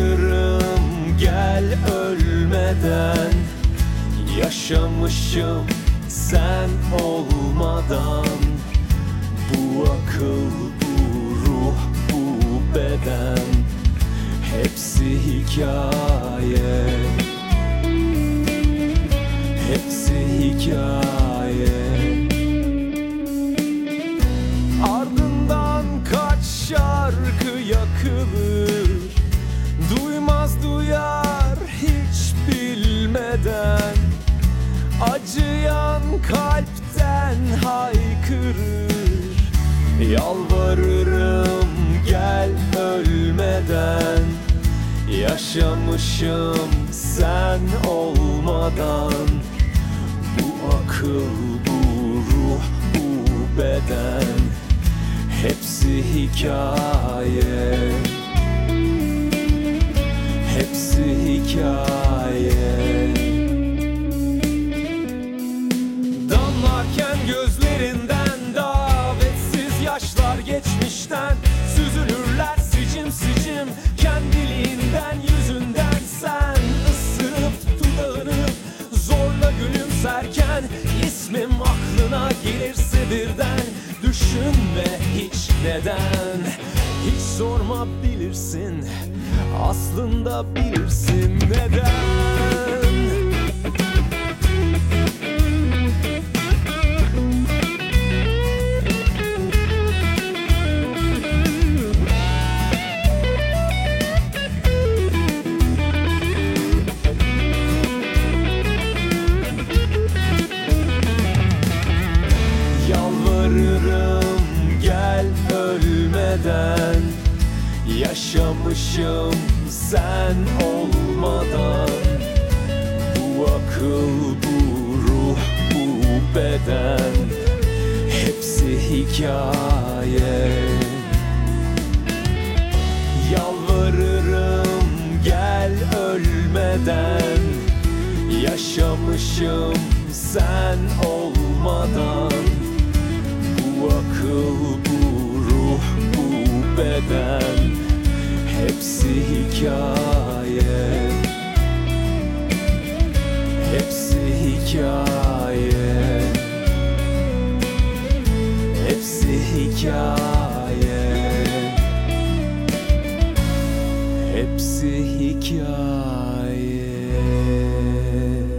Yalvarırım gel ölmeden, yaşamışım sen olmadan. Bu akıl, bu ruh, bu beden hepsi hikaye, hepsi hikaye. Ardından kaç şarkı yakılır, duymaz duyar hiç bilmeden. Acıyan kalpten haykırır. Yalvarırım gel ölmeden, yaşamışım sen olmadan. Bu akıl, bu ruh, bu beden hepsi hikaye, hepsi hikaye. Damlarken gözlerinden davetsiz yaşlar geçmişten süzülürler sicim sicim kendiliğinden, yüzünden. Sen ısırıp dudağını zorla gülümserken ismim aklına gelirse birden, düşünme hiç neden, hiç sorma bilirsin, aslında bilirsin neden. Yalvarırım gel ölmeden, yaşamışım sen olmadan. Bu akıl, bu ruh, bu beden hepsi hikaye. Yalvarırım gel ölmeden, yaşamışım sen olmadan. Bu akıl, bu ruh, bu beden hepsi hikaye, hepsi hikaye, hepsi hikaye, hepsi hikaye.